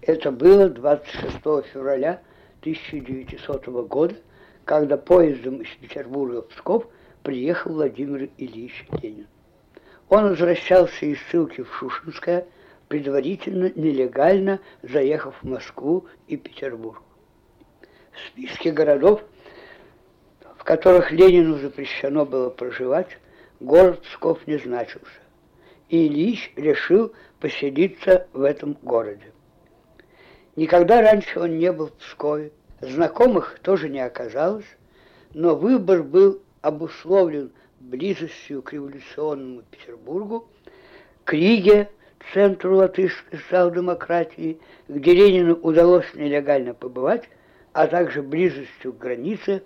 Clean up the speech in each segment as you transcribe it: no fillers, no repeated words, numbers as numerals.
Это было 26 февраля 1900 года, когда поездом из Петербурга в Псков приехал Владимир Ильич Ленин. Он возвращался из ссылки в Шушенское, предварительно нелегально заехав в Москву и Петербург. В списке городов, в которых Ленину запрещено было проживать, город Псков не значился, и Ильич решил поселиться в этом городе. Никогда раньше он не был в Пскове, знакомых тоже не оказалось, но выбор был обусловлен близостью к революционному Петербургу, к Риге, центру латышской социал-демократии, где Ленину удалось нелегально побывать, а также близостью к границе,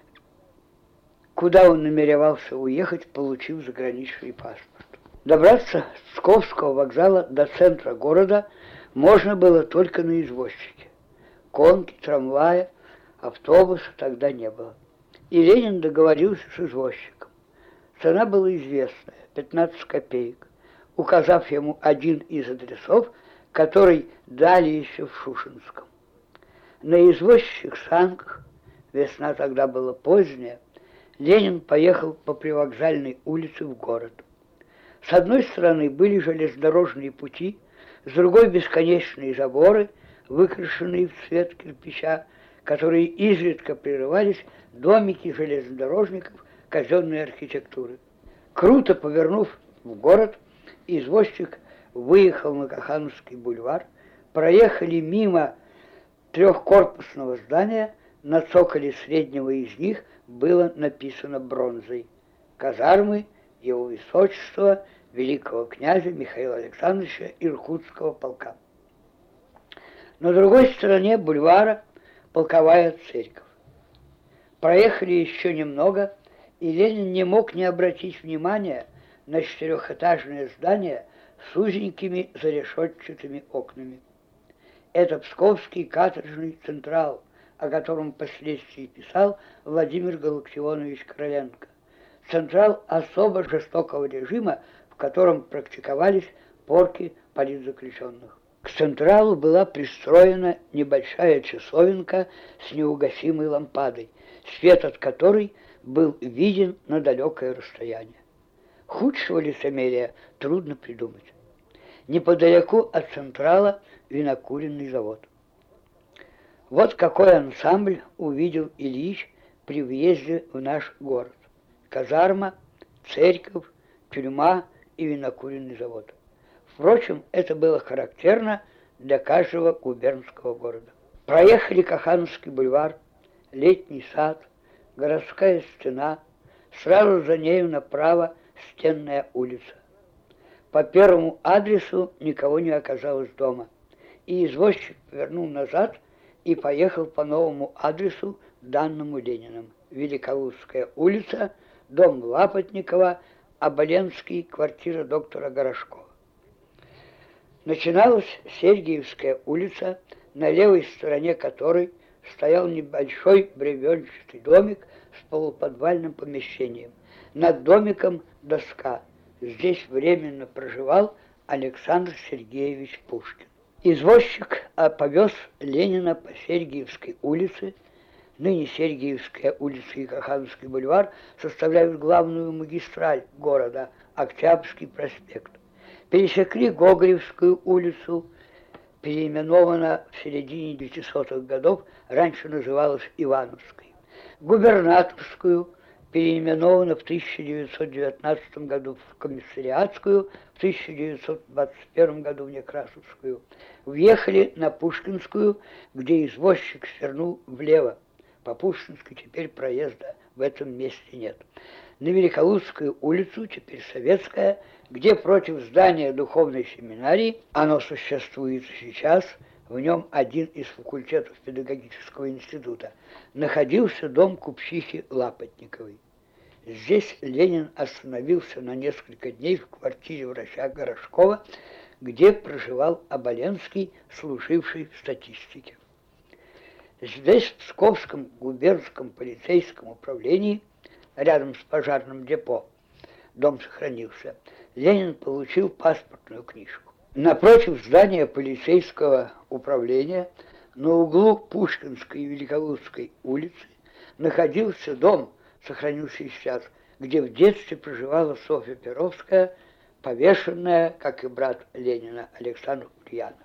куда он намеревался уехать, получив заграничный паспорт. Добраться с Псковского вокзала до центра города можно было только на извозчике. Конки, трамвая, автобуса тогда не было. И Ленин договорился с извозчиком. Цена была известная – 15 копеек, указав ему один из адресов, который дали еще в Шушенском. На извозчичьих санках, весна тогда была поздняя, Ленин поехал по привокзальной улице в город. С одной стороны были железнодорожные пути, с другой бесконечные заборы, выкрашенные в цвет кирпича, которые изредка прерывались домики железнодорожников казенной архитектуры. Круто повернув в город, извозчик выехал на Кахановский бульвар, проехали мимо трехкорпусного здания, на цоколе среднего из них было написано бронзой «Казармы Его Высочества великого князя Михаила Александровича Иркутского полка». На другой стороне бульвара полковая церковь. Проехали еще немного, и Ленин не мог не обратить внимания на четырехэтажное здание с узенькими зарешетчатыми окнами. Это Псковский каторжный централ, о котором впоследствии писал Владимир Галактионович Короленко. Централ особо жестокого режима, в котором практиковались порки политзаключенных. К централу была пристроена небольшая часовенка с неугасимой лампадой, свет от которой был виден на далекое расстояние. Худшего лицемерия трудно придумать. Неподалеку от централа винокуренный завод. Вот какой ансамбль увидел Ильич при въезде в наш город. Казарма, церковь, тюрьма и винокуренный завод. Впрочем, это было характерно для каждого губернского города. Проехали Кахановский бульвар, Летний сад, городская стена, сразу за нею направо Стенная улица. По первому адресу никого не оказалось дома, и извозчик повернул назад и поехал по новому адресу, данному Лениным. Великолукская улица, дом Лапотникова, Оболенский, квартира доктора Горошкова. Начиналась Сергиевская улица, на левой стороне которой стоял небольшой бревенчатый домик с полуподвальным помещением. Над домиком доска. Здесь временно проживал Александр Сергеевич Пушкин. Извозчик повез Ленина по Сергиевской улице. Ныне Сергиевская улица и Кахановский бульвар составляют главную магистраль города, Октябрьский проспект. Пересекли Гоголевскую улицу, переименована в середине 900-х годов, раньше называлась Ивановской. Губернаторскую, переименована в 1919 году в Комиссариатскую, в 1921 году в Некрасовскую. Въехали на Пушкинскую, где извозчик свернул влево. По Пушкинской теперь проезда в этом месте нет. На Великолукскую улицу, теперь Советская, где против здания духовной семинарии, оно существует сейчас, в нем один из факультетов педагогического института, находился дом купчихи Лапотниковой. Здесь Ленин остановился на несколько дней в квартире врача Горошкова, где проживал Оболенский, служивший в статистике. Здесь, в Псковском губернском полицейском управлении, рядом с пожарным депо, дом сохранился, Ленин получил паспортную книжку. Напротив здания полицейского управления на углу Пушкинской и Великолукской улицы находился дом, сохранившийся сейчас, где в детстве проживала Софья Перовская, повешенная, как и брат Ленина Александр Ульянов.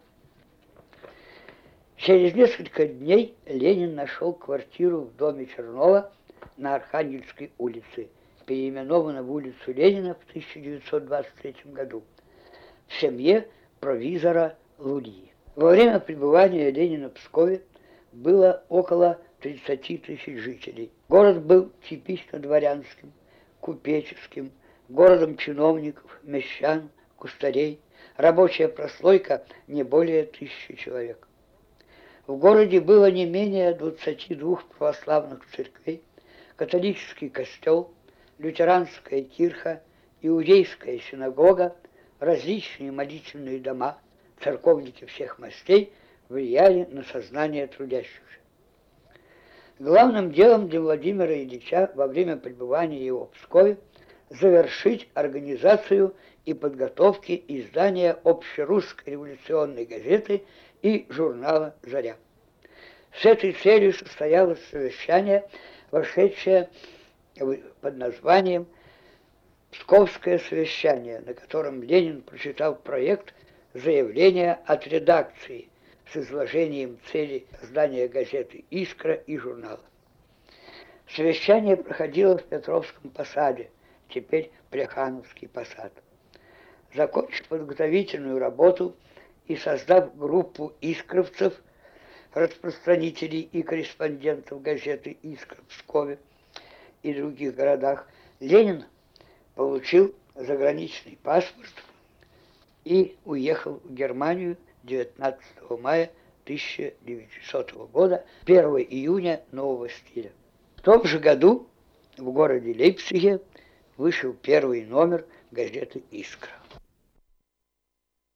Через несколько дней Ленин нашел квартиру в доме Чернова на Архангельской улице, переименованной в улицу Ленина в 1923 году, в семье провизора Лурьи. Во время пребывания Ленина в Пскове было около 30 тысяч жителей. Город был типично дворянским, купеческим, городом чиновников, мещан, кустарей. Рабочая прослойка не более 1000 человек. В городе было не менее 22 православных церквей, католический костел, лютеранская кирха, иудейская синагога, различные молитвенные дома, церковники всех мастей влияли на сознание трудящихся. Главным делом для Владимира Ильича во время пребывания его в Пскове завершить организацию и подготовки издания общерусской революционной газеты и журнала «Заря». С этой целью состоялось совещание, вошедшее под названием «Псковское совещание», на котором Ленин прочитал проект заявления от редакции с изложением целей создания газеты «Искра» и журнала. Совещание проходило в Петровском посаде, теперь Плехановский посад. Закончив подготовительную работу и создав группу искровцев, распространителей и корреспондентов газеты «Искра» в Пскове и других городах, Ленин получил заграничный паспорт и уехал в Германию 19 мая 1900 года, 1 июня нового стиля. В том же году в городе Лейпциге вышел первый номер газеты «Искра».